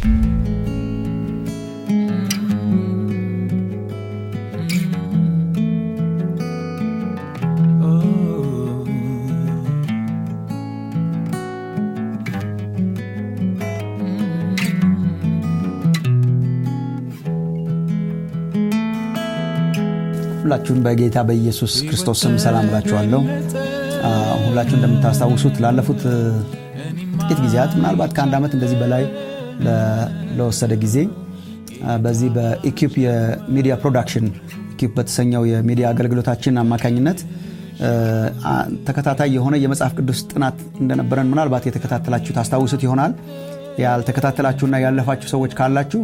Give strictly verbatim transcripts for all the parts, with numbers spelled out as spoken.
ሁላችሁም በጌታ በኢየሱስ ክርስቶስ ስም ሰላም እላችኋለሁ። ሁላችሁም እንደምታስታውሱት ላለፉት ጥቂት ጊዜያት ምናልባት ከአንድ ዓመት እንደዚህ በላይ ለወሰደ ጊዜ በዚህ በኢኩፕ የሚዲያ ፕሮዳክሽን ኢኩፕ በተሰኘው የሚዲያ አገልግሎታችን አማካኝነት ተከታታይ የሆነ የመጽሐፍ ቅዱስ ጥናት እንደነበረን ምናልባት የተከታተላችሁ ታስታውሱት ይሆናል። ያልተከታተላችሁና ያለፋችሁ ሰዎች ካላችሁ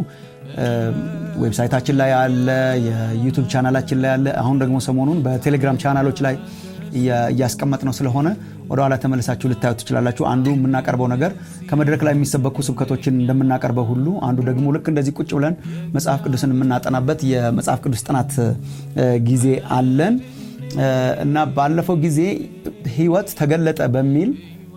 ዌብሳይታችን ላይ አለ፣ የዩቲዩብ ቻናላችን ላይ አለ። አሁን ደግሞ ሰሞኑን በቴሌግራም ቻናሎች ላይ ያስቀመጥነው ስለሆነ ወደ ኋላ ተመልሳችሁ ልታዩት ትችላላችሁ። አንዱ የምናቀርበው ነገር ከመድረክ ላይ የሚሰበኩ ስብከቶችን እንደምናቀርበው ሁሉ አንዱ ደግሞ ልክ እንደዚህ ቁጭ ብለን መጽሐፍ ቅዱስን የምናጠናበት የመጽሐፍ ቅዱስ ጥናት ጊዜ አለን እና ባለፈው ጊዜ ሕይወት ተገለጠ በሚል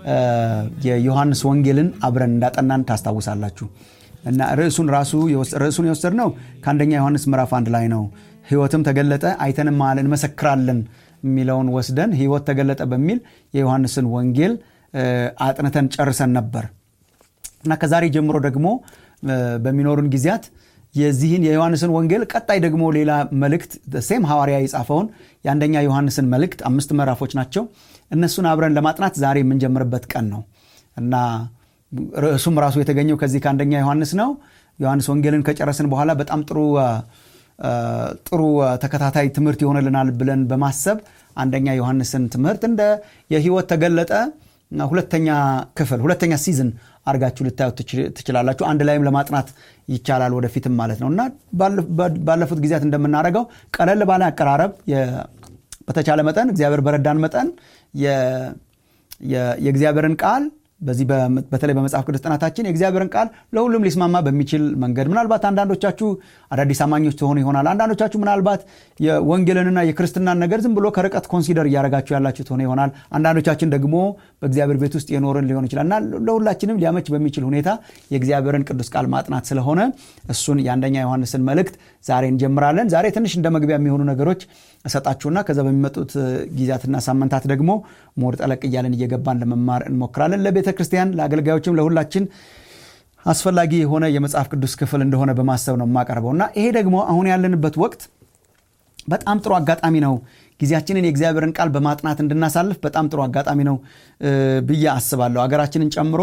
የዮሐንስ ወንጌልን አብረን እንዳጠናን ታስታውሳላችሁ። እና ርዕሱን ራሱ ርዕሱን የወሰድነው ከአንደኛ ዮሐንስ ምዕራፍ አንድ ላይ ነው። ሕይወትም ተገለጠ አይተንም ማለን መሰክራለን የሚለውን ወስደን ሕይወት ተገለጠ በሚል የዮሐንስን ወንጌል አጥንተን ጨርሰን ነበር እና ከዛሬ ጀምሮ ደግሞ በሚኖሩን ጊዜያት የዚህን የዮሐንስን ወንጌል ቀጣይ ደግሞ ሌላ መልእክት ሴም ሐዋርያ የጻፈውን የአንደኛ ዮሐንስን መልእክት አምስት ምዕራፎች ናቸው። እነሱን አብረን ለማጥናት ዛሬ የምንጀምርበት ቀን ነው እና ርዕሱም ራሱ የተገኘው ከዚህ ከአንደኛ ዮሐንስ ነው። ዮሐንስ ወንጌልን ከጨረስን በኋላ በጣም ጥሩ ጥሩ ተከታታይ ትምህርት ይሆነልናል ብለን በማሰብ አንደኛ ዮሐንስን ትምህርት እንደ የሕይወት ተገለጠ ሁለተኛ ክፍል ሁለተኛ ሲዝን አርጋችሁ ልታዩት ትችላላችሁ። አንድ ላይም ለማጥናት ይቻላል ወደፊትም ማለት ነውና ባለፉት ጊዜያት እንደምናደርገው ቀለል ባለ አቀራረብ በተቻለ መጠን እግዚአብሔር በረዳን መጠን የእግዚአብሔርን ቃል በዚህ በተለይ በመጽሐፍ ቅዱስ ጥናታችን የእግዚአብሔርን ቃል ለሁሉም ሊስማማ በሚችል መንገድ ምናልባት አንዳንዶቻችሁ አዳዲስ አማኞች ትሆኑ ይሆናል። አንዳንዶቻችሁ ምናልባት የወንጌልንና የክርስትናን ነገር ዝም ብሎ ከርቀት ኮንሲደር እያደረጋችሁ ያላችሁ ትሆኑ ይሆናል። አንዳንዶቻችን ደግሞ በእግዚአብሔር ቤት ውስጥ የኖርን ሊሆን ይችላልና ለሁላችንም ሊያመች በሚችል ሁኔታ የእግዚአብሔርን ቅዱስ ቃል ማጥናት ስለሆነ እሱን የአንደኛ ዮሐንስን መልእክት ዛሬ እንጀምራለን። ዛሬ ትንሽ እንደ መግቢያ የሚሆኑ ነገሮች እሰጣችሁና ከዛ በሚመጡት ጊዜያትና ሳምንታት ደግሞ ሞር ጠለቅ እያለን እየገባን ለመማር እንሞክራለን። ለቤተ ክርስቲያን ለአገልጋዮችም ለሁላችን አስፈላጊ የሆነ የመጽሐፍ ቅዱስ ክፍል እንደሆነ በማሰብ ነው የማቀርበውና ይሄ ደግሞ አሁን ያለንበት ወቅት በጣም ጥሩ አጋጣሚ ነው። ጊዜያችንን የእግዚአብሔርን ቃል በማጥናት እንድናሳልፍ በጣም ጥሩ አጋጣሚ ነው ብዬ አስባለሁ። አገራችንን ጨምሮ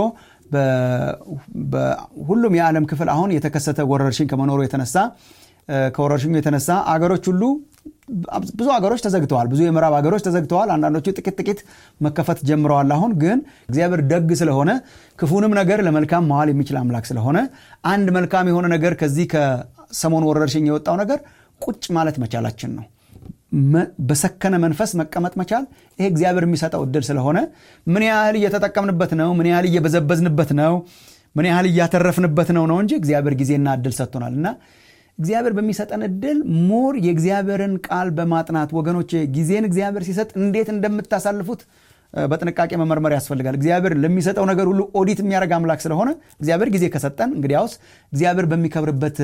በሁሉም የዓለም ክፍል አሁን የተከሰተ ወረርሽኝ ከመኖሩ የተነሳ ከወረርሽኙ የተነሳ አገሮች ሁሉ ብዙ አገሮች ተዘግተዋል። ብዙ የምዕራብ አገሮች ተዘግተዋል። አንዳንዶቹ ጥቂት ጥቂት መከፈት ጀምረዋል። አሁን ግን እግዚአብሔር ደግ ስለሆነ ክፉንም ነገር ለመልካም ማዋል የሚችል አምላክ ስለሆነ አንድ መልካም የሆነ ነገር ከዚህ ከሰሞኑ ወረርሽኝ የወጣው ነገር ቁጭ ማለት መቻላችን ነው። በሰከነ መንፈስ መቀመጥ መቻል ይሄ እግዚአብሔር የሚሰጠው እድል ስለሆነ ምን ያህል እየተጠቀምንበት ነው፣ ምን ያህል እየበዘበዝንበት ነው፣ ምን ያህል እያተረፍንበት ነው ነው እንጂ እግዚአብሔር ጊዜና እድል ሰጥቶናልና እግዚአብሔር በሚሰጠን እድል ሞር የእግዚአብሔርን ቃል በማጥናት ወገኖች ጊዜን እግዚአብሔር ሲሰጥ እንዴት እንደምታሳልፉት በጥንቃቄ መመርመር ያስፈልጋል። እግዚአብሔር ለሚሰጠው ነገር ሁሉ ኦዲት የሚያደርግ አምላክ ስለሆነ እግዚአብሔር ጊዜ ከሰጠን እንግዲያውስ እግዚአብሔር በሚከብርበት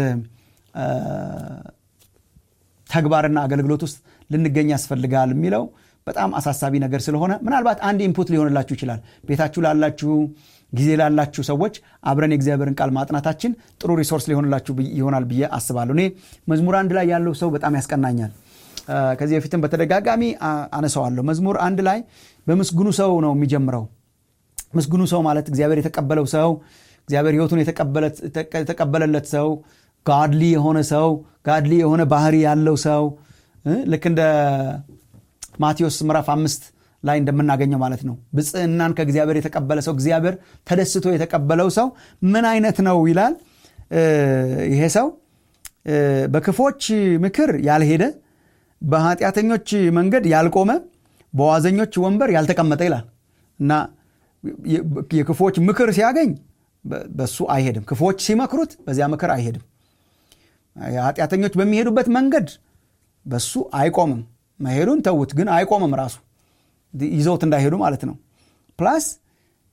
ተግባርና አገልግሎት ውስጥ ልንገኝ ያስፈልጋል የሚለው በጣም አሳሳቢ ነገር ስለሆነ ምናልባት አንድ ኢንፑት ሊሆንላችሁ ይችላል። ቤታችሁ ላላችሁ ጊዜ ላላችሁ ሰዎች አብረን የእግዚአብሔርን ቃል ማጥናታችን ጥሩ ሪሶርስ ሊሆንላችሁ ይሆናል ብዬ አስባለሁ። እኔ መዝሙር አንድ ላይ ያለው ሰው በጣም ያስቀናኛል። ከዚህ በፊትም በተደጋጋሚ አነሳዋለሁ። መዝሙር አንድ ላይ በምስጉኑ ሰው ነው የሚጀምረው። ምስጉኑ ሰው ማለት እግዚአብሔር የተቀበለው ሰው፣ እግዚአብሔር ሕይወቱን የተቀበለለት ሰው፣ ጋድሊ የሆነ ሰው፣ ጋድሊ የሆነ ባህሪ ያለው ሰው ልክ እንደ ማቴዎስ ምዕራፍ አምስት ላይ እንደምናገኘው ማለት ነው። ብጽዕናን ከእግዚአብሔር የተቀበለ ሰው፣ እግዚአብሔር ተደስቶ የተቀበለው ሰው ምን አይነት ነው ይላል። ይሄ ሰው በክፎች ምክር ያልሄደ፣ በኃጢአተኞች መንገድ ያልቆመ፣ በዋዘኞች ወንበር ያልተቀመጠ ይላል እና የክፎች ምክር ሲያገኝ በሱ አይሄድም። ክፎች ሲመክሩት በዚያ ምክር አይሄድም። የኃጢአተኞች በሚሄዱበት መንገድ በሱ አይቆምም። መሄዱን ተውት፣ ግን አይቆምም። ራሱ ይዘውት እንዳይሄዱ ማለት ነው። ፕላስ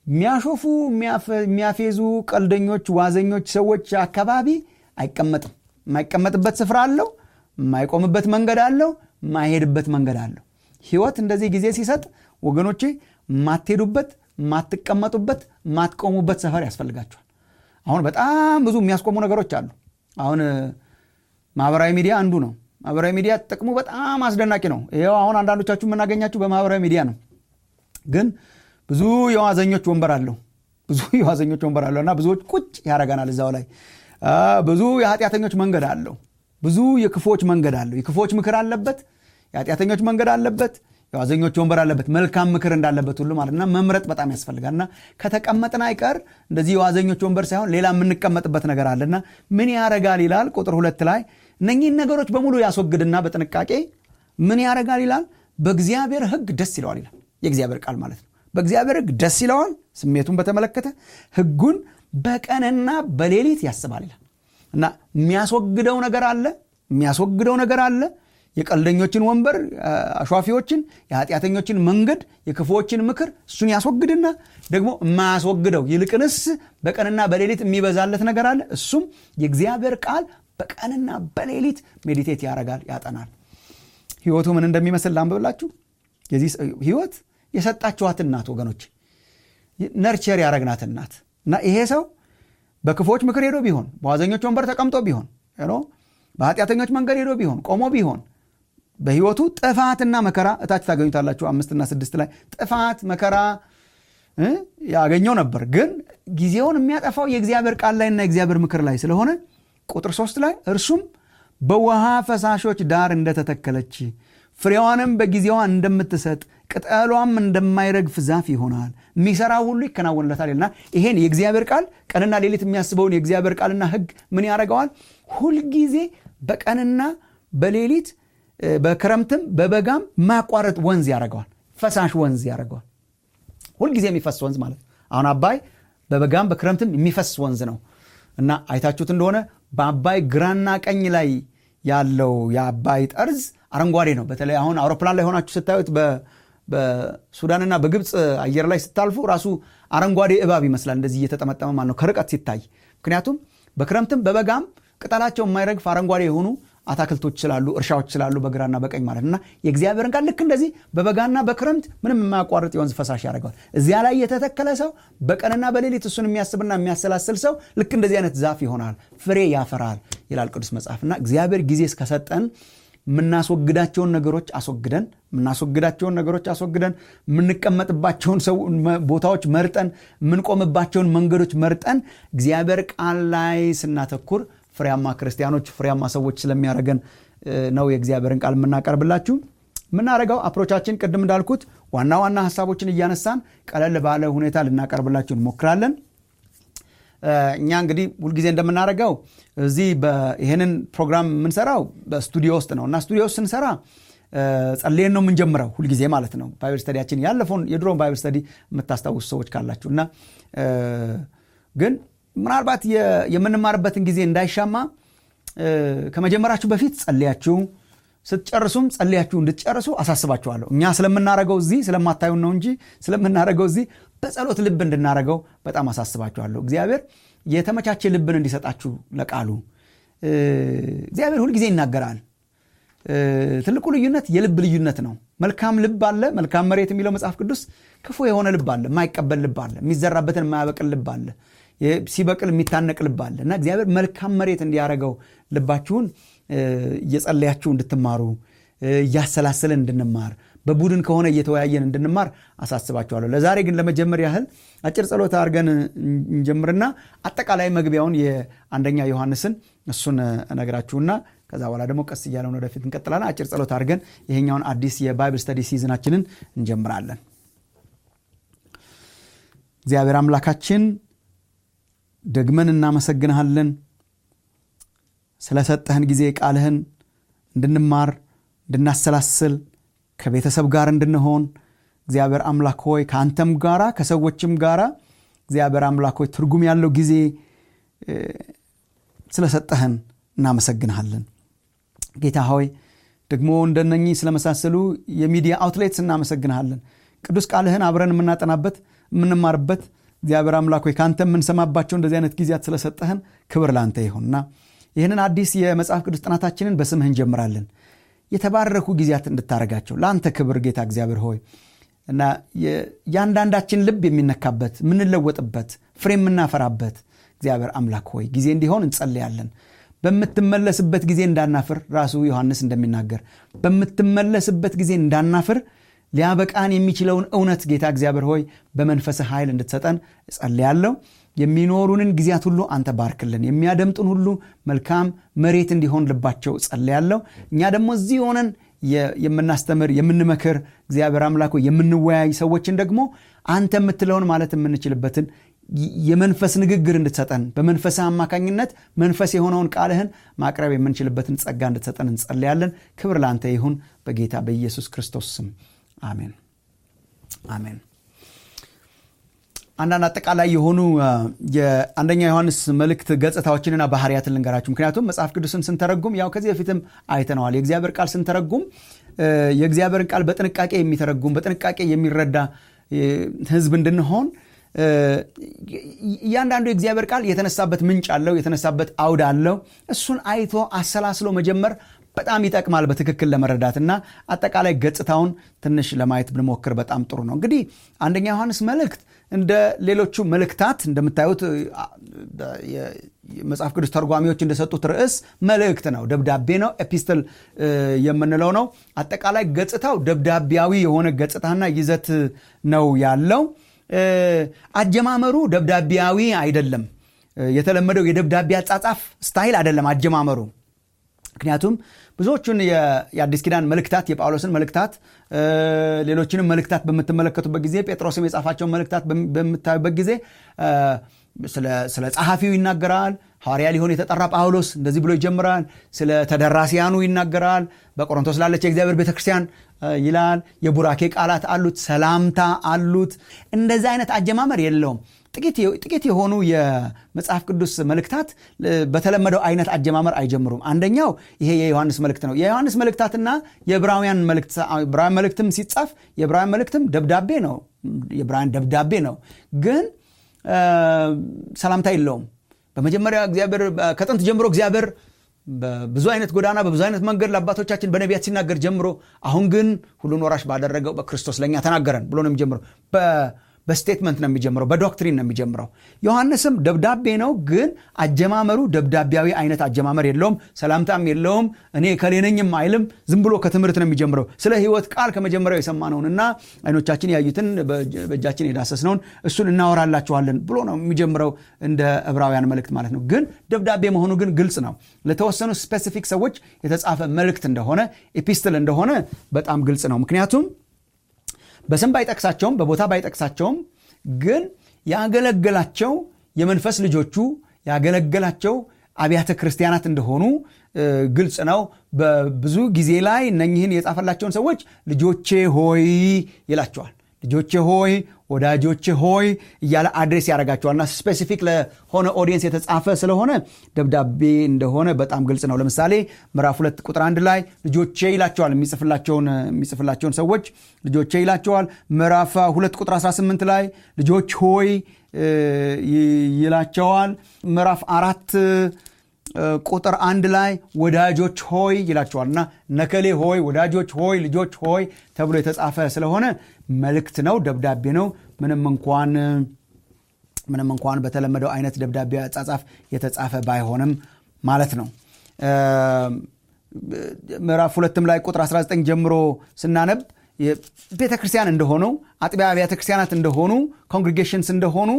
የሚያሾፉ የሚያፌዙ ቀልደኞች ዋዘኞች ሰዎች አካባቢ አይቀመጥም። የማይቀመጥበት ስፍራ አለው፣ የማይቆምበት መንገድ አለው፣ የማይሄድበት መንገድ አለው። ህይወት እንደዚህ ጊዜ ሲሰጥ ወገኖቼ ማትሄዱበት ማትቀመጡበት ማትቆሙበት ሰፈር ያስፈልጋቸዋል። አሁን በጣም ብዙ የሚያስቆሙ ነገሮች አሉ። አሁን ማህበራዊ ሚዲያ አንዱ ነው። ማህበራዊ ሚዲያ ጥቅሙ በጣም አስደናቂ ነው። ይሄው አሁን አንዳንዶቻችሁ የምናገኛችሁ በማህበራዊ ሚዲያ ነው። ግን ብዙ የዋዘኞች ወንበር አለው። ብዙ የዋዘኞች ወንበር አለውና ብዙዎች ቁጭ ያረጋናል እዛው ላይ። ብዙ የኃጢአተኞች መንገድ አለው። ብዙ የክፎች መንገድ አለው። የክፎች ምክር አለበት፣ የኃጢአተኞች መንገድ አለበት፣ የዋዘኞች ወንበር አለበት። መልካም ምክር እንዳለበት ሁሉ ማለትና መምረጥ በጣም ያስፈልጋልና ከተቀመጥን አይቀር እንደዚህ የዋዘኞች ወንበር ሳይሆን ሌላ የምንቀመጥበት ነገር አለና ምን ያረጋል ይላል ቁጥር ሁለት ላይ እነኚህን ነገሮች በሙሉ ያስወግድና በጥንቃቄ ምን ያረጋል ይላል በእግዚአብሔር ሕግ ደስ ይለዋል ይላል። የእግዚአብሔር ቃል ማለት ነው። በእግዚአብሔር ሕግ ደስ ይለዋል። ስሜቱን በተመለከተ ሕጉን በቀንና በሌሊት ያስባል ይላል እና የሚያስወግደው ነገር አለ የሚያስወግደው ነገር አለ የቀልደኞችን ወንበር አሿፊዎችን የኃጢአተኞችን መንገድ የክፉዎችን ምክር እሱን ያስወግድና ደግሞ የማያስወግደው ይልቅንስ በቀንና በሌሊት የሚበዛለት ነገር አለ። እሱም የእግዚአብሔር ቃል በቀንና በሌሊት ሜዲቴት ያረጋል ያጠናል። ህይወቱ ምን እንደሚመስል ላንብብላችሁ። የዚህ ህይወት የሰጣችኋት እናት ወገኖች ነርቸር ያረግናት እናት እና ይሄ ሰው በክፎች ምክር ሄዶ ቢሆን በዋዘኞች ወንበር ተቀምጦ ቢሆን ነው በኃጢአተኞች መንገድ ሄዶ ቢሆን ቆሞ ቢሆን በህይወቱ ጥፋትና መከራ እታች ታገኙታላችሁ አምስት እና ስድስት ላይ ጥፋት መከራ ያገኘው ነበር። ግን ጊዜውን የሚያጠፋው የእግዚአብሔር ቃል ላይና የእግዚአብሔር ምክር ላይ ስለሆነ ቁጥር ሶስት ላይ እርሱም በውሃ ፈሳሾች ዳር እንደተተከለች ፍሬዋንም በጊዜዋ እንደምትሰጥ ቅጠሏም እንደማይረግፍ ዛፍ ይሆናል፣ የሚሰራው ሁሉ ይከናወንለታልና ይሄን የእግዚአብሔር ቃል ቀንና ሌሊት የሚያስበውን የእግዚአብሔር ቃልና ሕግ ምን ያረጋዋል? ሁል ጊዜ በቀንና በሌሊት በክረምትም በበጋም ማቋረጥ ወንዝ ያረጋዋል፣ ፈሳሽ ወንዝ ያረጋዋል። ሁል ጊዜ የሚፈስ ወንዝ ማለት አሁን አባይ በበጋም በክረምትም የሚፈስ ወንዝ ነው እና አይታችሁት እንደሆነ በአባይ ግራና ቀኝ ላይ ያለው የአባይ ጠርዝ አረንጓዴ ነው። በተለይ አሁን አውሮፕላን ላይ ሆናችሁ ስታዩት በሱዳንና በግብጽ አየር ላይ ስታልፉ ራሱ አረንጓዴ እባብ ይመስላል እንደዚህ እየተጠመጠመ ማለት ነው ከርቀት ሲታይ። ምክንያቱም በክረምትም በበጋም ቅጠላቸው የማይረግፍ አረንጓዴ የሆኑ አታክልቶች ስላሉ እርሻዎች ስላሉ በግራና በቀኝ ማለትና የእግዚአብሔርን ቃል ልክ እንደዚህ በበጋና በክረምት ምንም የማያቋርጥ የወንዝ ፈሳሽ ያደርጋል። እዚያ ላይ የተተከለ ሰው በቀንና በሌሊት እሱን የሚያስብና የሚያሰላስል ሰው ልክ እንደዚህ አይነት ዛፍ ይሆናል፣ ፍሬ ያፈራል ይላል ቅዱስ መጽሐፍና እግዚአብሔር ጊዜ እስከሰጠን ምናስወግዳቸውን ነገሮች አስወግደን ምናስወግዳቸውን ነገሮች አስወግደን ምንቀመጥባቸውን ሰው ቦታዎች መርጠን ምንቆምባቸውን መንገዶች መርጠን እግዚአብሔር ቃል ላይ ስናተኩር ፍሬያማ ክርስቲያኖች ፍሬያማ ሰዎች ስለሚያረገን ነው የእግዚአብሔርን ቃል የምናቀርብላችሁ። ምናረጋው አፕሮቻችን ቅድም እንዳልኩት ዋና ዋና ሐሳቦችን እያነሳን ቀለል ባለ ሁኔታ ልናቀርብላችሁ እንሞክራለን። እኛ እንግዲህ ሁሉ ጊዜ እንደምናረጋው እዚህ በይሄንን ፕሮግራም የምንሰራው በስቱዲዮ ውስጥ ነውና ስቱዲዮ ውስጥ ስንሰራ ጸልየን ነው የምንጀምረው ሁሉ ጊዜ ማለት ነው። ባይብል ስተዲያችን ያለፈውን የድሮን ባይብል ስተዲ የምታስታውሱ ሰዎች ካላችሁና ግን ምናልባት የምንማርበትን ጊዜ እንዳይሻማ ከመጀመራችሁ በፊት ጸልያችሁ ስትጨርሱም ጸልያችሁ እንድትጨርሱ አሳስባችኋለሁ። እኛ ስለምናረጋው እዚህ ስለማታዩን ነው እንጂ ስለምናረጋው እዚህ በጸሎት ልብ እንድናረጋው በጣም አሳስባችኋለሁ። እግዚአብሔር የተመቻቸ ልብን እንዲሰጣችሁ ለቃሉ እግዚአብሔር ሁሉ ጊዜ ይናገራል። ትልቁ ልዩነት የልብ ልዩነት ነው። መልካም ልብ አለ፣ መልካም መሬት የሚለው መጽሐፍ ቅዱስ ክፉ የሆነ ልብ አለ፣ የማይቀበል ልብ አለ፣ የሚዘራበትን የማያበቅል ልብ አለ፣ ሲበቅል የሚታነቅ ልብ አለ እና እግዚአብሔር መልካም መሬት እንዲያረጋው ልባችሁን እየጸለያችሁ እንድትማሩ እያሰላሰለን እንድንማር በቡድን ከሆነ እየተወያየን እንድንማር አሳስባችኋለሁ። ለዛሬ ግን ለመጀመር ያህል አጭር ጸሎት አድርገን እንጀምርና አጠቃላይ መግቢያውን የአንደኛ ዮሐንስን እሱን እነግራችሁና ከዛ በኋላ ደግሞ ቀስ እያለን ወደፊት እንቀጥላለን። አጭር ጸሎት አድርገን ይሄኛውን አዲስ የባይብል ስተዲ ሲዝናችንን እንጀምራለን። እግዚአብሔር አምላካችን ደግመን እናመሰግንሃለን ስለሰጠህን ጊዜ ቃልህን እንድንማር እንድናሰላስል ከቤተሰብ ጋር እንድንሆን እግዚአብሔር አምላክ ሆይ ከአንተም ጋራ ከሰዎችም ጋራ እግዚአብሔር አምላክ ሆይ ትርጉም ያለው ጊዜ ስለሰጠህን እናመሰግንሃለን። ጌታ ሆይ ደግሞ እንደነኚህ ስለመሳሰሉ የሚዲያ አውትሌትስ እናመሰግንሃለን። ቅዱስ ቃልህን አብረን የምናጠናበት የምንማርበት እግዚአብሔር አምላክ ሆይ ካንተ የምንሰማባቸው እንደዚህ አይነት ጊዜያት ስለሰጠህን ክብር ላንተ ይሁንና ይህንን አዲስ የመጽሐፍ ቅዱስ ጥናታችንን በስምህ እንጀምራለን። የተባረኩ ጊዜያት እንድታረጋቸው ለአንተ ክብር ጌታ እግዚአብሔር ሆይ እና ያንዳንዳችን ልብ የሚነካበት ምንለወጥበት ፍሬ የምናፈራበት እግዚአብሔር አምላክ ሆይ ጊዜ እንዲሆን እንጸልያለን። በምትመለስበት ጊዜ እንዳናፍር ራሱ ዮሐንስ እንደሚናገር በምትመለስበት ጊዜ እንዳናፍር ሊያበቃን የሚችለውን እውነት ጌታ እግዚአብሔር ሆይ በመንፈስህ ኃይል እንድትሰጠን እጸልያለሁ። የሚኖሩንን ጊዜያት ሁሉ አንተ ባርክልን። የሚያደምጡን ሁሉ መልካም መሬት እንዲሆን ልባቸው እጸልያለሁ። እኛ ደግሞ እዚህ ሆነን የምናስተምር የምንመክር እግዚአብሔር አምላክ ሆይ የምንወያይ ሰዎችን ደግሞ አንተ የምትለውን ማለት የምንችልበትን የመንፈስ ንግግር እንድትሰጠን በመንፈስህ አማካኝነት መንፈስ የሆነውን ቃልህን ማቅረብ የምንችልበትን ጸጋ እንድትሰጠን እንጸልያለን። ክብር ላንተ ይሁን በጌታ በኢየሱስ ክርስቶስ ስም አሜን አሜን። አንዳንድ አጠቃላይ የሆኑ የአንደኛ ዮሐንስ መልእክት ገጽታዎችንና ባህሪያትን ልንገራችሁ። ምክንያቱም መጽሐፍ ቅዱስን ስንተረጉም ያው ከዚህ በፊትም አይተነዋል። የእግዚአብሔር ቃል ስንተረጉም የእግዚአብሔርን ቃል በጥንቃቄ የሚተረጉም በጥንቃቄ የሚረዳ ህዝብ እንድንሆን እያንዳንዱ የእግዚአብሔር ቃል የተነሳበት ምንጭ አለው፣ የተነሳበት አውድ አለው። እሱን አይቶ አሰላስሎ መጀመር በጣም ይጠቅማል በትክክል ለመረዳትና አጠቃላይ ገጽታውን ትንሽ ለማየት ብንሞክር በጣም ጥሩ ነው። እንግዲህ አንደኛ ዮሐንስ መልእክት እንደ ሌሎቹ መልእክታት እንደምታዩት የመጽሐፍ ቅዱስ ተርጓሚዎች እንደሰጡት ርዕስ መልእክት ነው፣ ደብዳቤ ነው፣ ኤፒስትል የምንለው ነው። አጠቃላይ ገጽታው ደብዳቤያዊ የሆነ ገጽታና ይዘት ነው ያለው። አጀማመሩ ደብዳቤያዊ አይደለም። የተለመደው የደብዳቤ አጻጻፍ ስታይል አይደለም አጀማመሩ። ምክንያቱም ብዙዎቹን የአዲስ ኪዳን መልእክታት የጳውሎስን መልእክታት ሌሎችንም መልእክታት በምትመለከቱበት ጊዜ ጴጥሮስም የጻፋቸውን መልእክታት በምታዩበት ጊዜ ስለ ጸሐፊው ይናገራል። ሐዋርያ ሊሆን የተጠራ ጳውሎስ እንደዚህ ብሎ ይጀምራል። ስለ ተደራሲያኑ ይናገራል። በቆሮንቶስ ላለች የእግዚአብሔር ቤተክርስቲያን ይላል። የቡራኬ ቃላት አሉት፣ ሰላምታ አሉት። እንደዚህ አይነት አጀማመር የለውም። ጥቂት የሆኑ የመጽሐፍ ቅዱስ መልእክታት በተለመደው አይነት አጀማመር አይጀምሩም። አንደኛው ይሄ የዮሐንስ መልእክት ነው። የዮሐንስ መልእክታትና የዕብራውያን መልእክት ዕብራውያን መልእክትም ሲጻፍ የዕብራውያን መልእክትም ደብዳቤ ነው። የዕብራውያን ደብዳቤ ነው፣ ግን ሰላምታ የለውም። በመጀመሪያ እግዚአብሔር ከጥንት ጀምሮ እግዚአብሔር በብዙ አይነት ጎዳና በብዙ አይነት መንገድ ለአባቶቻችን በነቢያት ሲናገር ጀምሮ አሁን ግን ሁሉን ወራሽ ባደረገው በክርስቶስ ለኛ ተናገረን ብሎ ነው የሚጀምረው። በስቴትመንት ነው የሚጀምረው፣ በዶክትሪን ነው የሚጀምረው። ዮሐንስም ደብዳቤ ነው፣ ግን አጀማመሩ ደብዳቤያዊ አይነት አጀማመር የለውም፣ ሰላምታም የለውም፣ እኔ ከሌነኝም አይልም። ዝም ብሎ ከትምህርት ነው የሚጀምረው። ስለ ሕይወት ቃል ከመጀመሪያው የሰማነውንና አይኖቻችን ያዩትን በእጃችን የዳሰስነውን እሱን እናወራላችኋለን ብሎ ነው የሚጀምረው፣ እንደ ዕብራውያን መልእክት ማለት ነው። ግን ደብዳቤ መሆኑ ግን ግልጽ ነው። ለተወሰኑ ስፔሲፊክ ሰዎች የተጻፈ መልእክት እንደሆነ ኤፒስትል እንደሆነ በጣም ግልጽ ነው። ምክንያቱም በስም ባይጠቅሳቸውም በቦታ ባይጠቅሳቸውም ግን ያገለገላቸው የመንፈስ ልጆቹ ያገለገላቸው አብያተ ክርስቲያናት እንደሆኑ ግልጽ ነው። በብዙ ጊዜ ላይ እነኚህን የጻፈላቸውን ሰዎች ልጆቼ ሆይ ይላቸዋል። ልጆቼ ሆይ፣ ወዳጆቼ ሆይ እያለ አድሬስ ያደርጋቸዋልና ስፔሲፊክ ለሆነ ኦዲየንስ የተጻፈ ስለሆነ ደብዳቤ እንደሆነ በጣም ግልጽ ነው። ለምሳሌ ምዕራፍ ሁለት ቁጥር አንድ ላይ ልጆቼ ይላቸዋል። የሚጽፍላቸውን የሚጽፍላቸውን ሰዎች ልጆቼ ይላቸዋል። ምዕራፍ ሁለት ቁጥር አስራ ስምንት ላይ ልጆች ሆይ ይላቸዋል። ምዕራፍ አራት ቁጥር አንድ ላይ ወዳጆች ሆይ ይላቸዋልና ነከሌ ሆይ፣ ወዳጆች ሆይ፣ ልጆች ሆይ ተብሎ የተጻፈ ስለሆነ መልእክት ነው፣ ደብዳቤ ነው። ምንም እንኳን ምንም እንኳን በተለመደው አይነት ደብዳቤ አጻጻፍ የተጻፈ ባይሆንም ማለት ነው። ምዕራፍ ሁለትም ላይ ቁጥር አስራ ዘጠኝ ጀምሮ ስናነብ ቤተክርስቲያን እንደሆኑ አጥቢያ አብያተ ክርስቲያናት እንደሆኑ ኮንግሪጌሽንስ እንደሆኑ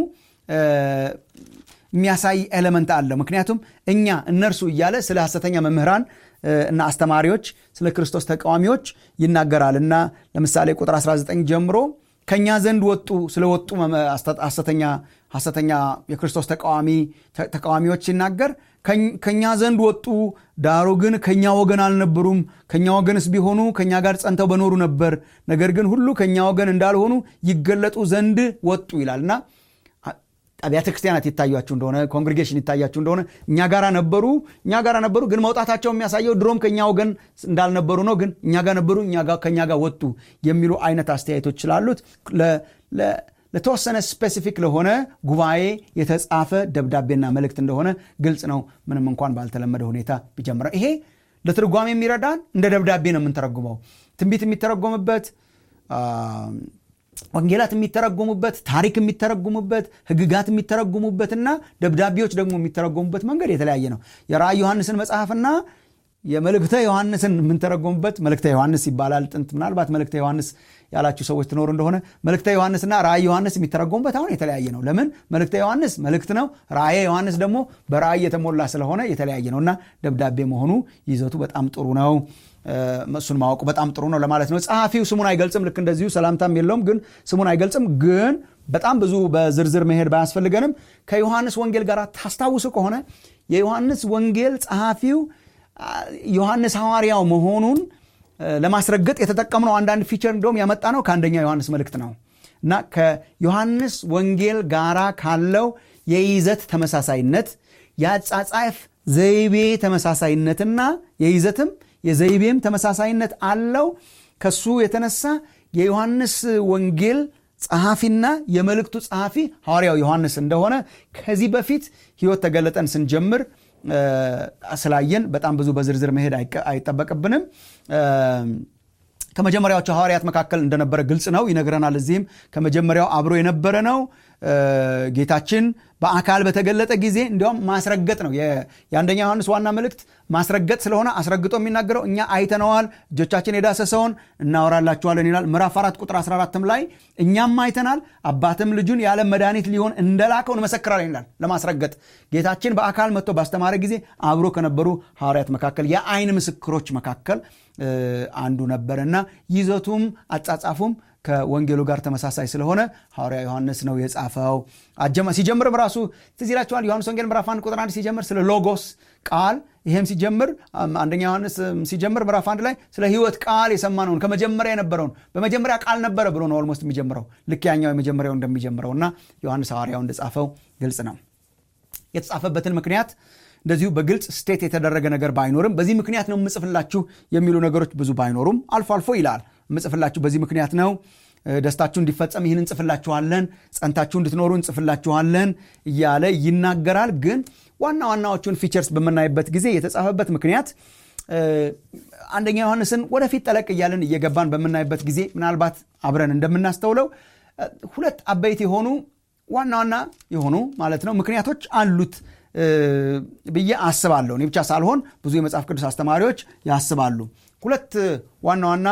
የሚያሳይ ኤሌመንት አለው። ምክንያቱም እኛ እነርሱ እያለ ስለ ሐሰተኛ መምህራን እና አስተማሪዎች ስለ ክርስቶስ ተቃዋሚዎች ይናገራል እና ለምሳሌ ቁጥር አስራ ዘጠኝ ጀምሮ ከኛ ዘንድ ወጡ ስለወጡ ሐሰተኛ ሐሰተኛ የክርስቶስ ተቃዋሚ ተቃዋሚዎች ሲናገር ከኛ ዘንድ ወጡ፣ ዳሩ ግን ከኛ ወገን አልነበሩም። ከኛ ወገንስ ቢሆኑ ከኛ ጋር ጸንተው በኖሩ ነበር። ነገር ግን ሁሉ ከኛ ወገን እንዳልሆኑ ይገለጡ ዘንድ ወጡ ይላልና አብያተ ክርስቲያናት ይታያችሁ እንደሆነ ኮንግሪጌሽን ይታያችሁ እንደሆነ እኛ ጋር ነበሩ እኛ ጋር ነበሩ ግን መውጣታቸው የሚያሳየው ድሮም ከኛ ወገን እንዳልነበሩ ነው። ግን እኛ ጋር ነበሩ እኛ ጋር ከኛ ጋር ወጡ የሚሉ አይነት አስተያየቶች ስላሉት ለተወሰነ ስፔሲፊክ ለሆነ ጉባኤ የተጻፈ ደብዳቤና መልእክት እንደሆነ ግልጽ ነው። ምንም እንኳን ባልተለመደ ሁኔታ ቢጀምረው ይሄ ለትርጓሜ የሚረዳን እንደ ደብዳቤ ነው የምንተረጉመው። ትንቢት የሚተረጎምበት፣ ወንጌላት የሚተረጉሙበት፣ ታሪክ የሚተረጉሙበት፣ ህግጋት የሚተረጉሙበትና ደብዳቤዎች ደግሞ የሚተረጉሙበት መንገድ የተለያየ ነው። የራእይ ዮሐንስን መጽሐፍና የመልእክተ ዮሐንስን የምንተረጉምበት መልእክተ ዮሐንስ ይባላል። ጥንት ምናልባት መልእክተ ዮሐንስ ያላችሁ ሰዎች ትኖሩ እንደሆነ መልእክተ ዮሐንስና ራእይ ዮሐንስ የሚተረጉሙበት አሁን የተለያየ ነው። ለምን? መልእክተ ዮሐንስ መልእክት ነው። ራእይ ዮሐንስ ደግሞ በራእይ የተሞላ ስለሆነ የተለያየ ነውና ደብዳቤ መሆኑ ይዘቱ በጣም ጥሩ ነው። እሱን ማወቁ በጣም ጥሩ ነው ለማለት ነው። ጸሐፊው ስሙን አይገልጽም። ልክ እንደዚሁ ሰላምታም የለውም፣ ግን ስሙን አይገልጽም። ግን በጣም ብዙ በዝርዝር መሄድ ባያስፈልገንም ከዮሐንስ ወንጌል ጋር ታስታውሱ ከሆነ የዮሐንስ ወንጌል ጸሐፊው ዮሐንስ ሐዋርያው መሆኑን ለማስረገጥ የተጠቀምነው አንዳንድ ፊቸር እንደውም ያመጣ ነው ከአንደኛ ዮሐንስ መልእክት ነው እና ከዮሐንስ ወንጌል ጋራ ካለው የይዘት ተመሳሳይነት፣ የአጻጻፍ ዘይቤ ተመሳሳይነትና የይዘትም የዘይቤም ተመሳሳይነት አለው። ከሱ የተነሳ የዮሐንስ ወንጌል ጸሐፊና የመልእክቱ ጸሐፊ ሐዋርያው ዮሐንስ እንደሆነ ከዚህ በፊት ሕይወት ተገለጠን ስንጀምር ስላየን በጣም ብዙ በዝርዝር መሄድ አይጠበቅብንም። ከመጀመሪያዎቹ ሐዋርያት መካከል እንደነበረ ግልጽ ነው፣ ይነግረናል። እዚህም ከመጀመሪያው አብሮ የነበረ ነው። ጌታችን በአካል በተገለጠ ጊዜ እንዲያውም ማስረገጥ ነው የአንደኛ ዮሐንስ ዋና መልእክት፣ ማስረገጥ ስለሆነ አስረግጦ የሚናገረው እኛ አይተነዋል፣ እጆቻችን የዳሰሰውን እናወራላችኋለን ይላል። ምዕራፍ አራት ቁጥር አስራ አራትም ላይ እኛም አይተናል፣ አባትም ልጁን የዓለም መድኃኒት ሊሆን እንደላከው እንመሰክራለን ይላል። ለማስረገጥ ጌታችን በአካል መጥቶ ባስተማረ ጊዜ አብሮ ከነበሩ ሐዋርያት መካከል የአይን ምስክሮች መካከል አንዱ ነበርና ይዘቱም አጻጻፉም ከወንጌሉ ጋር ተመሳሳይ ስለሆነ ሐዋርያ ዮሐንስ ነው የጻፈው። ሲጀምርም ራሱ ትዝ ይላችኋል። ዮሐንስ ወንጌል ምዕራፍ አንድ ቁጥር አንድ ሲጀምር ስለ ሎጎስ ቃል፣ ይሄም ሲጀምር አንደኛ ዮሐንስ ሲጀምር ምዕራፍ አንድ ላይ ስለ ሕይወት ቃል የሰማነውን ከመጀመሪያ የነበረውን በመጀመሪያ ቃል ነበረ ብሎ ነው ኦልሞስት የሚጀምረው፣ ልክ ያኛው የመጀመሪያው እንደሚጀምረውና ዮሐንስ ሐዋርያው እንደጻፈው ግልጽ ነው። የተጻፈበትን ምክንያት እንደዚሁ በግልጽ ስቴት የተደረገ ነገር ባይኖርም በዚህ ምክንያት ነው የምጽፍላችሁ የሚሉ ነገሮች ብዙ ባይኖሩም አልፎ አልፎ ይላል። የምጽፍላችሁ በዚህ ምክንያት ነው፣ ደስታችሁ እንዲፈጸም ይህን እንጽፍላችኋለን፣ ጸንታችሁ እንድትኖሩ እንጽፍላችኋለን እያለ ይናገራል። ግን ዋና ዋናዎቹን ፊቸርስ በምናይበት ጊዜ የተጻፈበት ምክንያት አንደኛ ዮሐንስን ወደፊት ጠለቅ እያለን እየገባን በምናይበት ጊዜ ምናልባት አብረን እንደምናስተውለው ሁለት አበይት የሆኑ ዋና ዋና የሆኑ ማለት ነው ምክንያቶች አሉት ብዬ አስባለሁ። እኔ ብቻ ሳልሆን ብዙ የመጽሐፍ ቅዱስ አስተማሪዎች ያስባሉ። ሁለት ዋና ዋና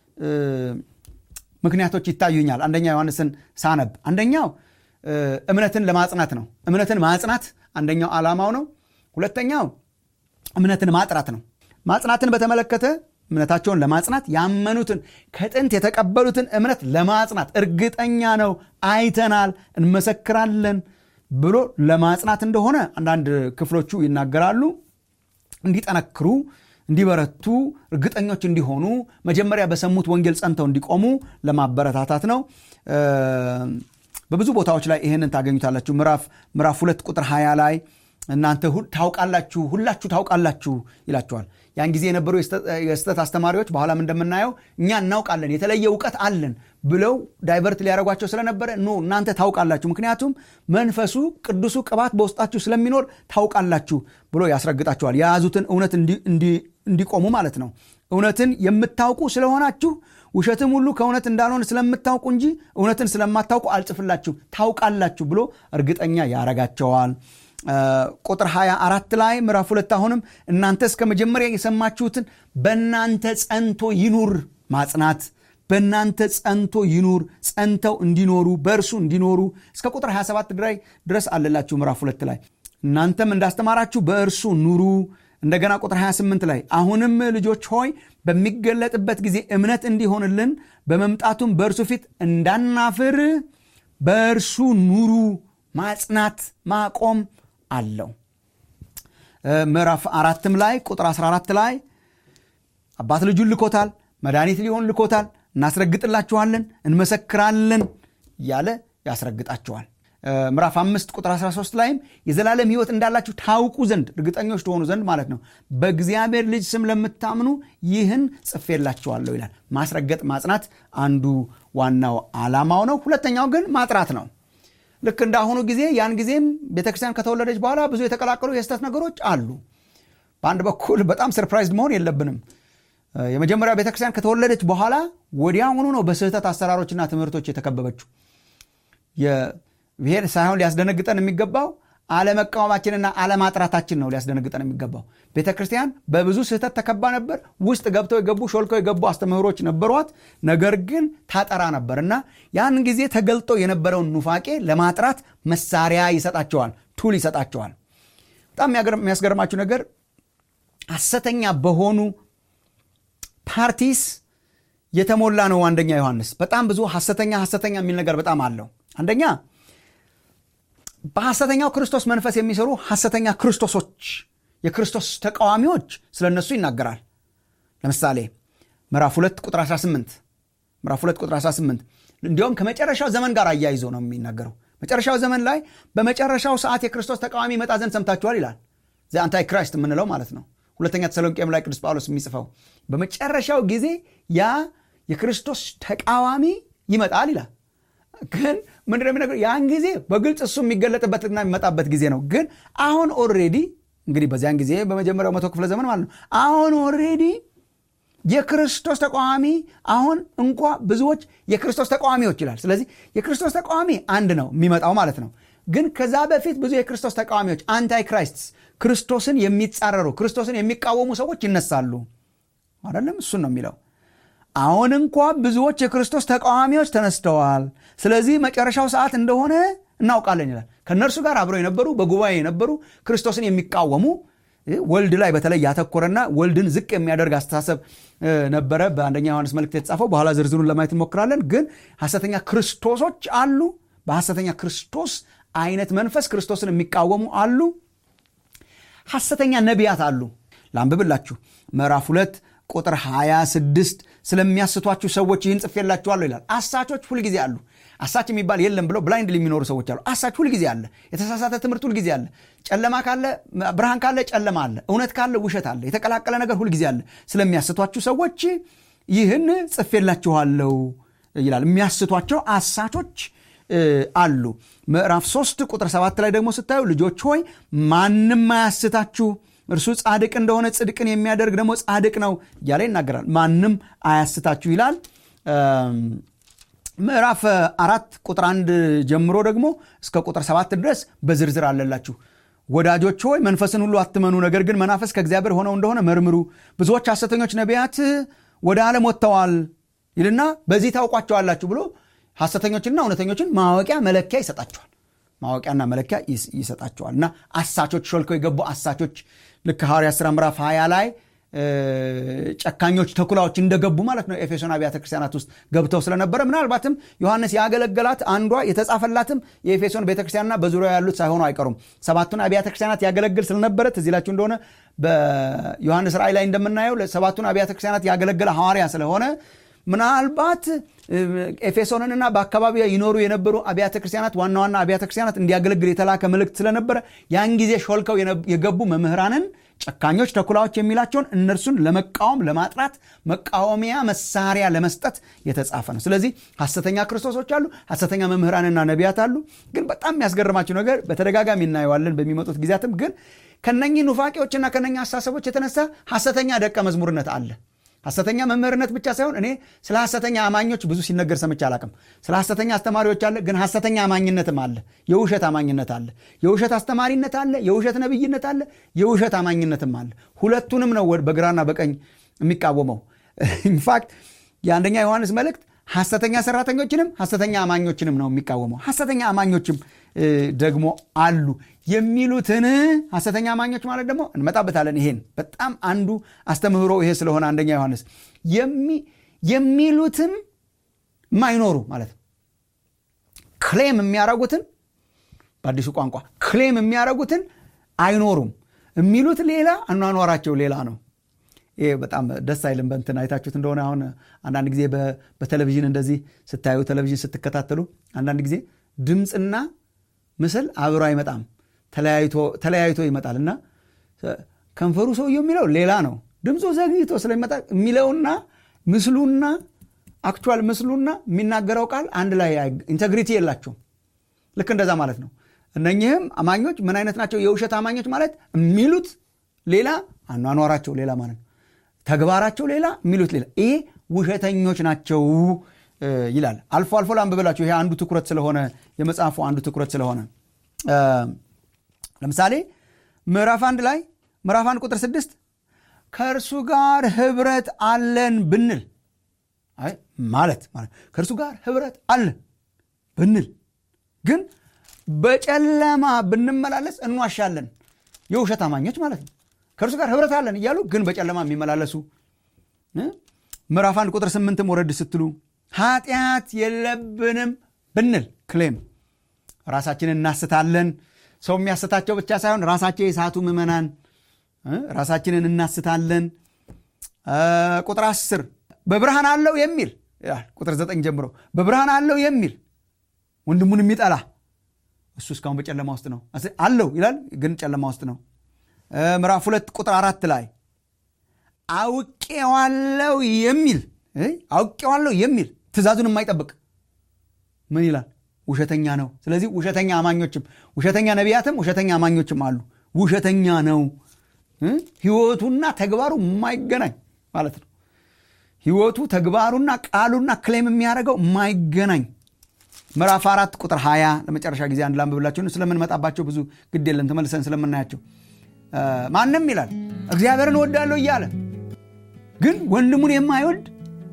ምክንያቶች ይታዩኛል አንደኛ ዮሐንስን ሳነብ። አንደኛው እምነትን ለማጽናት ነው። እምነትን ማጽናት አንደኛው ዓላማው ነው። ሁለተኛው እምነትን ማጥራት ነው። ማጽናትን በተመለከተ እምነታቸውን ለማጽናት ያመኑትን ከጥንት የተቀበሉትን እምነት ለማጽናት እርግጠኛ ነው፣ አይተናል፣ እንመሰክራለን ብሎ ለማጽናት እንደሆነ አንዳንድ ክፍሎቹ ይናገራሉ። እንዲጠነክሩ፣ እንዲበረቱ፣ እርግጠኞች እንዲሆኑ፣ መጀመሪያ በሰሙት ወንጌል ጸንተው እንዲቆሙ ለማበረታታት ነው። በብዙ ቦታዎች ላይ ይሄንን ታገኙታላችሁ። ምዕራፍ ምዕራፍ ሁለት ቁጥር ሃያ ላይ እናንተ ታውቃላችሁ፣ ሁላችሁ ታውቃላችሁ ይላችኋል። ያን ጊዜ የነበሩ የስተት አስተማሪዎች በኋላም እንደምናየው እኛ እናውቃለን፣ የተለየ ዕውቀት አለን ብለው ዳይቨርት ሊያደርጓቸው ስለነበረ ኖ እናንተ ታውቃላችሁ፣ ምክንያቱም መንፈሱ ቅዱሱ ቅባት በውስጣችሁ ስለሚኖር ታውቃላችሁ ብሎ ያስረግጣቸዋል። የያዙትን እውነት እንዲቆሙ ማለት ነው። እውነትን የምታውቁ ስለሆናችሁ ውሸትም ሁሉ ከእውነት እንዳልሆነ ስለምታውቁ እንጂ እውነትን ስለማታውቁ አልጽፍላችሁ፣ ታውቃላችሁ ብሎ እርግጠኛ ያረጋቸዋል። ቁጥር ሃያ አራት ላይ ምዕራፍ ሁለት አሁንም እናንተ እስከ መጀመሪያ የሰማችሁትን በእናንተ ጸንቶ ይኑር። ማጽናት በእናንተ ጸንቶ ይኑር፣ ጸንተው እንዲኖሩ፣ በእርሱ እንዲኖሩ እስከ ቁጥር ሃያ ሰባት ድረስ አለላችሁ። ምዕራፍ ሁለት ላይ እናንተም እንዳስተማራችሁ በእርሱ ኑሩ። እንደገና ቁጥር ሃያ ስምንት ላይ አሁንም ልጆች ሆይ በሚገለጥበት ጊዜ እምነት እንዲሆንልን በመምጣቱም በእርሱ ፊት እንዳናፍር በእርሱ ኑሩ። ማጽናት ማቆም አለው። ምዕራፍ አራትም ላይ ቁጥር አስራ አራት ላይ አባት ልጁን ልኮታል፣ መድኃኒት ሊሆን ልኮታል፣ እናስረግጥላችኋለን፣ እንመሰክራለን እያለ ያስረግጣቸዋል። ምዕራፍ አምስት ቁጥር አስራ ሶስት ላይም የዘላለም ሕይወት እንዳላችሁ ታውቁ ዘንድ እርግጠኞች ትሆኑ ዘንድ ማለት ነው በእግዚአብሔር ልጅ ስም ለምታምኑ ይህን ጽፌላችኋለሁ ይላል። ማስረገጥ ማጽናት አንዱ ዋናው ዓላማው ነው። ሁለተኛው ግን ማጥራት ነው። ልክ እንዳሁኑ ጊዜ ያን ጊዜም ቤተክርስቲያን ከተወለደች በኋላ ብዙ የተቀላቀሉ የስተት ነገሮች አሉ። በአንድ በኩል በጣም ሰርፕራይዝድ መሆን የለብንም። የመጀመሪያ ቤተክርስቲያን ከተወለደች በኋላ ወዲያውኑ ነው በስህተት አሰራሮችና ትምህርቶች የተከበበችው። ይሄን ሳይሆን ሊያስደነግጠን የሚገባው አለመቃወማችንና አለማጥራታችን ነው ሊያስደነግጠን የሚገባው። ቤተክርስቲያን በብዙ ስህተት ተከባ ነበር። ውስጥ ገብተው የገቡ ሾልከው የገቡ አስተምህሮች ነበሯት። ነገር ግን ታጠራ ነበርና ያን ጊዜ ተገልጦ የነበረውን ኑፋቄ ለማጥራት መሳሪያ ይሰጣቸዋል፣ ቱል ይሰጣቸዋል። በጣም የሚያስገርማችሁ ነገር ሐሰተኛ በሆኑ ፓርቲስ የተሞላ ነው አንደኛ ዮሐንስ። በጣም ብዙ ሐሰተኛ ሐሰተኛ የሚል ነገር በጣም አለው። አንደኛ በሐሰተኛው ክርስቶስ መንፈስ የሚሰሩ ሐሰተኛ ክርስቶሶች፣ የክርስቶስ ተቃዋሚዎች ስለነሱ ይናገራል። ለምሳሌ ምዕራፍ ሁለት ቁጥር አስራ ስምንት ምዕራፍ ሁለት ቁጥር አስራ ስምንት እንዲያውም ከመጨረሻው ዘመን ጋር አያይዞ ነው የሚናገረው። መጨረሻው ዘመን ላይ በመጨረሻው ሰዓት የክርስቶስ ተቃዋሚ ይመጣ ዘንድ ሰምታችኋል ይላል። ዘ አንታይ ክራይስት የምንለው ማለት ነው። ሁለተኛ ተሰሎንቄም ላይ ቅዱስ ጳውሎስ የሚጽፈው በመጨረሻው ጊዜ ያ የክርስቶስ ተቃዋሚ ይመጣል ይላል። ግን ምንድን ነው የሚነገረው? ያን ጊዜ በግልጽ እሱ የሚገለጥበትና የሚመጣበት ጊዜ ነው። ግን አሁን ኦልሬዲ እንግዲህ በዚያን ጊዜ በመጀመሪያው መቶ ክፍለ ዘመን ማለት ነው። አሁን ኦልሬዲ የክርስቶስ ተቃዋሚ አሁን እንኳ ብዙዎች የክርስቶስ ተቃዋሚዎች ይላል። ስለዚህ የክርስቶስ ተቃዋሚ አንድ ነው የሚመጣው ማለት ነው። ግን ከዛ በፊት ብዙ የክርስቶስ ተቃዋሚዎች አንታይ ክራይስትስ፣ ክርስቶስን የሚጻረሩ ክርስቶስን የሚቃወሙ ሰዎች ይነሳሉ አይደለም? እሱን ነው የሚለው። አሁን እንኳ ብዙዎች የክርስቶስ ተቃዋሚዎች ተነስተዋል፣ ስለዚህ መጨረሻው ሰዓት እንደሆነ እናውቃለን ይላል። ከነርሱ ጋር አብረው የነበሩ በጉባኤ የነበሩ ክርስቶስን የሚቃወሙ ወልድ ላይ በተለይ ያተኮረና ወልድን ዝቅ የሚያደርግ አስተሳሰብ ነበረ በአንደኛ ዮሐንስ መልእክት የተጻፈው። በኋላ ዝርዝሩን ለማየት እንሞክራለን። ግን ሐሰተኛ ክርስቶሶች አሉ። በሐሰተኛ ክርስቶስ አይነት መንፈስ ክርስቶስን የሚቃወሙ አሉ። ሐሰተኛ ነቢያት አሉ። ላንብብላችሁ። ምዕራፍ ሁለት ቁጥር ሃያ ስድስት ስለሚያስቷችሁ ሰዎች ይህን ጽፌላችኋለሁ ይላል። አሳቾች ሁልጊዜ አሉ። አሳች የሚባል የለም ብለው ብላይንድሊ የሚኖሩ ሰዎች አሉ። አሳች ሁልጊዜ አለ። የተሳሳተ ትምህርት ሁልጊዜ አለ። ጨለማ ካለ ብርሃን ካለ ጨለማ አለ። እውነት ካለ ውሸት አለ። የተቀላቀለ ነገር ሁልጊዜ አለ። ስለሚያስቷችሁ ሰዎች ይህን ጽፌላችኋለሁ ይላል። የሚያስቷቸው አሳቾች አሉ። ምዕራፍ ሶስት ቁጥር ሰባት ላይ ደግሞ ስታዩ ልጆች ሆይ ማንም አያስታችሁ፣ እርሱ ጻድቅ እንደሆነ ጽድቅን የሚያደርግ ደግሞ ጻድቅ ነው እያለ ይናገራል። ማንም አያስታችሁ ይላል። ምዕራፍ አራት ቁጥር አንድ ጀምሮ ደግሞ እስከ ቁጥር ሰባት ድረስ በዝርዝር አለላችሁ። ወዳጆች ሆይ መንፈስን ሁሉ አትመኑ፣ ነገር ግን መናፍስት ከእግዚአብሔር ሆነው እንደሆነ መርምሩ፣ ብዙዎች ሐሰተኞች ነቢያት ወደ ዓለም ወጥተዋል ይልና በዚህ ታውቋቸዋላችሁ ብሎ ሐሰተኞችና እውነተኞችን ማወቂያ መለኪያ ይሰጣቸዋል። ማወቂያና መለኪያ ይሰጣቸዋል። እና አሳቾች ሾልከው የገቡ አሳቾች ልክ ሐዋርያት ሥራ ምዕራፍ ሃያ ላይ ጨካኞች ተኩላዎች እንደገቡ ማለት ነው። ኤፌሶን አብያተ ክርስቲያናት ውስጥ ገብተው ስለነበረ ምናልባትም ዮሐንስ ያገለገላት አንዷ የተጻፈላትም የኤፌሶን ቤተክርስቲያንና በዙሪያው ያሉት ሳይሆኑ አይቀሩም። ሰባቱን አብያተ ክርስቲያናት ያገለግል ስለነበረ ትዝ ይላችሁ እንደሆነ በዮሐንስ ራእይ ላይ እንደምናየው ለሰባቱን አብያተ ክርስቲያናት ያገለገለ ሐዋርያ ስለሆነ ምናልባት ኤፌሶንንና በአካባቢው ይኖሩ የነበሩ አብያተ ክርስቲያናት ዋና ዋና አብያተ ክርስቲያናት እንዲያገለግል የተላከ መልእክት ስለነበረ ያን ጊዜ ሾልከው የገቡ መምህራንን ጨካኞች ተኩላዎች የሚላቸውን እነርሱን ለመቃወም ለማጥራት መቃወሚያ መሳሪያ ለመስጠት የተጻፈ ነው። ስለዚህ ሐሰተኛ ክርስቶሶች አሉ፣ ሐሰተኛ መምህራንና ነቢያት አሉ። ግን በጣም የሚያስገርማችሁ ነገር በተደጋጋሚ እናየዋለን በሚመጡት ጊዜያትም፣ ግን ከነኚህ ኑፋቄዎችና ከነኚህ አስተሳሰቦች የተነሳ ሐሰተኛ ደቀ መዝሙርነት አለ። ሐሰተኛ መምህርነት ብቻ ሳይሆን እኔ ስለ ሐሰተኛ አማኞች ብዙ ሲነገር ሰምቼ አላቅም። ስለ ሐሰተኛ አስተማሪዎች አለ፣ ግን ሐሰተኛ አማኝነትም አለ። የውሸት አማኝነት አለ፣ የውሸት አስተማሪነት አለ፣ የውሸት ነብይነት አለ፣ የውሸት አማኝነትም አለ። ሁለቱንም ነው በግራና በቀኝ የሚቃወመው። ኢንፋክት የአንደኛ ዮሐንስ መልእክት ሐሰተኛ ሰራተኞችንም ሐሰተኛ አማኞችንም ነው የሚቃወመው። ሐሰተኛ አማኞችም ደግሞ አሉ የሚሉትን ሐሰተኛ አማኞች ማለት ደግሞ እንመጣበታለን። ይሄን በጣም አንዱ አስተምህሮ ይሄ ስለሆነ አንደኛ ዮሐንስ የሚሉትን ማይኖሩ ማለት ክሌም የሚያረጉትን በአዲሱ ቋንቋ ክሌም የሚያረጉትን አይኖሩም። የሚሉት ሌላ፣ አኗኗራቸው ሌላ ነው። ይሄ በጣም ደስ አይልም። በእንትን አይታችሁት እንደሆነ አሁን አንዳንድ ጊዜ በቴሌቪዥን እንደዚህ ስታዩ ቴሌቪዥን ስትከታተሉ አንዳንድ ጊዜ ድምፅና ምስል አብሮ አይመጣም፣ ተለያይቶ ተለያይቶ ይመጣልና ከንፈሩ ሰውየው የሚለው ሌላ ነው፣ ድምፁ ዘግይቶ ስለሚመጣ የሚለውና ምስሉና አክቹዋል ምስሉና የሚናገረው ቃል አንድ ላይ ኢንተግሪቲ የላቸውም። ልክ እንደዛ ማለት ነው። እነኚህም አማኞች ምን አይነት ናቸው? የውሸት አማኞች ማለት የሚሉት ሌላ፣ አኗኗራቸው ሌላ ማለት ነው። ተግባራቸው ሌላ፣ የሚሉት ሌላ። ይሄ ውሸተኞች ናቸው ይላል። አልፎ አልፎ ላንብብላችሁ። ይሄ አንዱ ትኩረት ስለሆነ የመጽሐፉ አንዱ ትኩረት ስለሆነ ለምሳሌ ምዕራፍ አንድ ላይ ምዕራፍ አንድ ቁጥር ስድስት ከእርሱ ጋር ህብረት አለን ብንል አይ ማለት ማለት ከእርሱ ጋር ህብረት አለን ብንል ግን በጨለማ ብንመላለስ እንዋሻለን። የውሸት አማኞች ማለት ነው። ከእርሱ ጋር ህብረት አለን እያሉ ግን በጨለማ የሚመላለሱ። ምዕራፍ አንድ ቁጥር ስምንትም ወረድ ስትሉ ኃጢአት የለብንም ብንል ክሌም ራሳችንን እናስታለን። ሰው የሚያስታቸው ብቻ ሳይሆን ራሳቸው የሳቱ ምዕመናን ራሳችንን እናስታለን። ቁጥር አስር በብርሃን አለው የሚል ቁጥር ዘጠኝ ጀምሮ በብርሃን አለው የሚል ወንድሙን የሚጠላ እሱ እስካሁን በጨለማ ውስጥ ነው አለው ይላል፣ ግን ጨለማ ውስጥ ነው። ምዕራፍ ሁለት ቁጥር አራት ላይ አውቄዋለሁ የሚል አውቄዋለሁ የሚል ትእዛዙን የማይጠብቅ ምን ይላል? ውሸተኛ ነው። ስለዚህ ውሸተኛ አማኞችም ውሸተኛ ነቢያትም ውሸተኛ አማኞችም አሉ። ውሸተኛ ነው። ህይወቱና ተግባሩ የማይገናኝ ማለት ነው። ህይወቱ ተግባሩና ቃሉና ክሌም የሚያደርገው የማይገናኝ። ምዕራፍ አራት ቁጥር ሀያ ለመጨረሻ ጊዜ አንድ ላንብብላችሁ ስለምንመጣባቸው ብዙ ግድ የለም ተመልሰን ስለምናያቸው። ማንም ይላል እግዚአብሔርን እወዳለሁ እያለ ግን ወንድሙን የማይወድ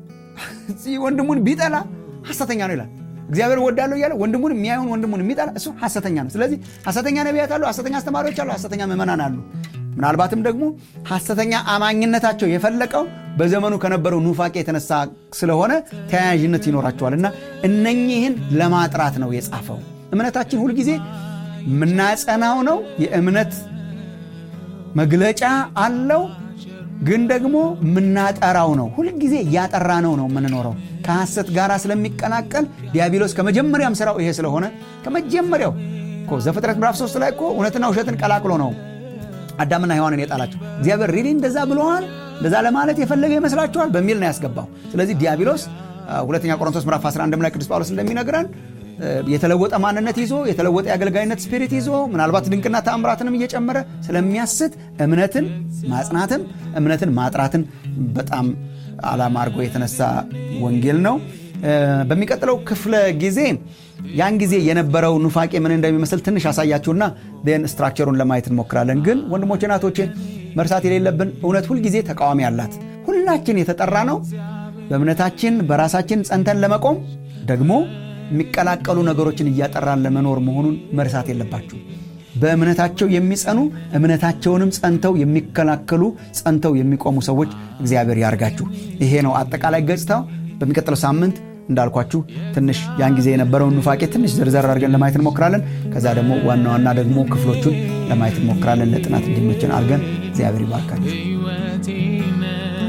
ወንድሙን ቢጠላ ሐሰተኛ ነው ይላል። እግዚአብሔር እወዳለሁ እያለ ወንድሙን የሚያዩን ወንድሙን የሚጠላ እሱ ሐሰተኛ ነው። ስለዚህ ሐሰተኛ ነቢያት አሉ፣ ሐሰተኛ አስተማሪዎች አሉ፣ ሐሰተኛ ምዕመናን አሉ። ምናልባትም ደግሞ ሐሰተኛ አማኝነታቸው የፈለቀው በዘመኑ ከነበረው ኑፋቄ የተነሳ ስለሆነ ተያያዥነት ይኖራቸዋልና እነኚህን ለማጥራት ነው የጻፈው። እምነታችን ሁሉ ጊዜ ምናጸናው ነው። የእምነት መግለጫ አለው፣ ግን ደግሞ ምናጠራው ነው። ሁሉ ጊዜ ያጠራ ነው ነው የምንኖረው። ከሐሰት ጋር ስለሚቀላቀል ዲያብሎስ ከመጀመሪያም ስራው ይሄ ስለሆነ ከመጀመሪያው እኮ ዘፍጥረት ምዕራፍ ሶስት ላይ እኮ እውነትና ውሸትን ቀላቅሎ ነው አዳምና ሔዋንን የጣላቸው። እግዚአብሔር ሪሊ እንደዛ ብለዋል እንደዛ ለማለት የፈለገ ይመስላችኋል በሚል ነው ያስገባው። ስለዚህ ዲያብሎስ ሁለተኛ ቆሮንቶስ ምዕራፍ አስራ አንድ ላይ ቅዱስ ጳውሎስ እንደሚነግረን የተለወጠ ማንነት ይዞ የተለወጠ የአገልጋይነት ስፒሪት ይዞ ምናልባት ድንቅና ተአምራትንም እየጨመረ ስለሚያስት እምነትን ማጽናትን እምነትን ማጥራትን በጣም ዓላማ አድርጎ የተነሳ ወንጌል ነው። በሚቀጥለው ክፍለ ጊዜ ያን ጊዜ የነበረው ኑፋቄ ምን እንደሚመስል ትንሽ አሳያችሁና then ስትራክቸሩን ለማየት እንሞክራለን። ግን ወንድሞቼ እናቶቼ መርሳት የሌለብን እውነት ሁሉ ጊዜ ተቃዋሚ አላት። ሁላችን የተጠራ ነው በእምነታችን በራሳችን ጸንተን ለመቆም ደግሞ የሚቀላቀሉ ነገሮችን እያጠራን ለመኖር መሆኑን መርሳት የለባችሁ። በእምነታቸው የሚጸኑ እምነታቸውንም ጸንተው የሚከላከሉ ጸንተው የሚቆሙ ሰዎች እግዚአብሔር ያርጋችሁ። ይሄ ነው አጠቃላይ ገጽታው። በሚቀጥለው ሳምንት እንዳልኳችሁ ትንሽ ያን ጊዜ የነበረውን ኑፋቄ ትንሽ ዝርዝር አድርገን ለማየት እንሞክራለን። ከዛ ደግሞ ዋና ዋና ደግሞ ክፍሎቹን ለማየት እንሞክራለን። ለጥናት እንዲመችን አድርገን እግዚአብሔር ይባርካችሁ።